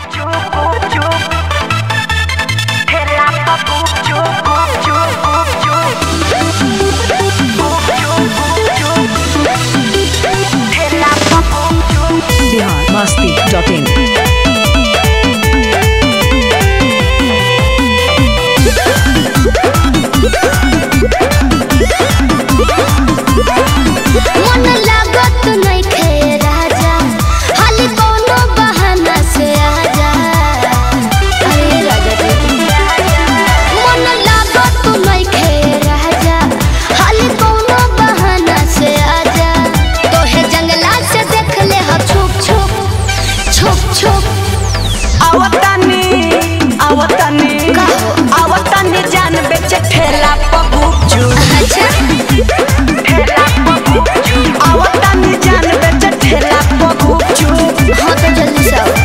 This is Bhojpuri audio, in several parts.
biharmasti.in आवतानी जान बेच ठेला पगुचू आवतानी जान बेच ठेला पगुचू हाँ तो जल्दी से आओ।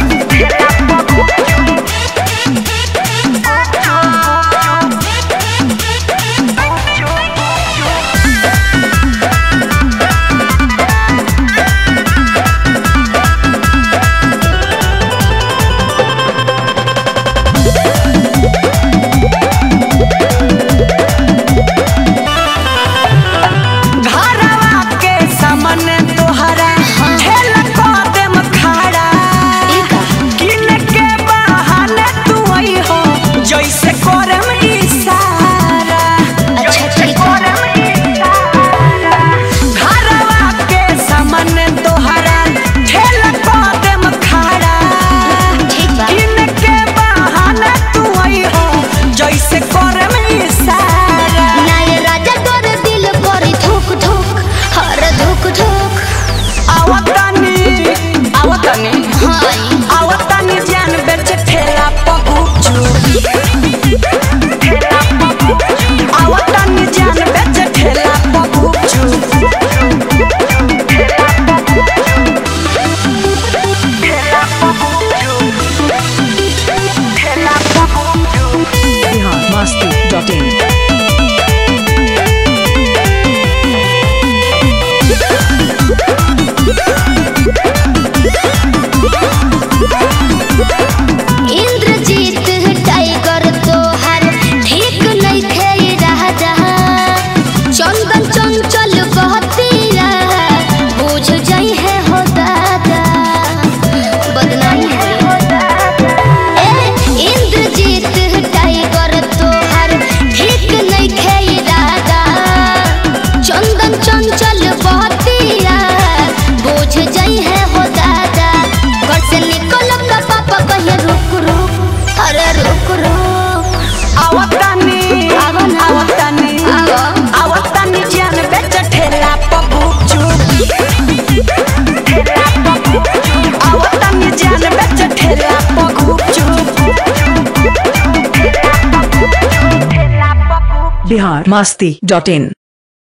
आवतानी जान बेच ठेला पगुचू आवतानी जान बेच ठेला पगुचू biharmasti.in इंद्रजीत टाइगर तो हर ठीक नहीं थे राजा चंदन चंचल बहतिया बुझ जाई है हो दादा बदनामी है इंद्रजीत टाइगर तो हर ठीक नहीं थे राजा चंदन चंचल बहतिया बुझ जाई है हो दादा घर से निकल का पापा कहिए रुक रुक अरे रुक रुक आवतानी जान बेच ठेला पगुचू आवतानी जान बेच ठेला पगुचू biharmasti.in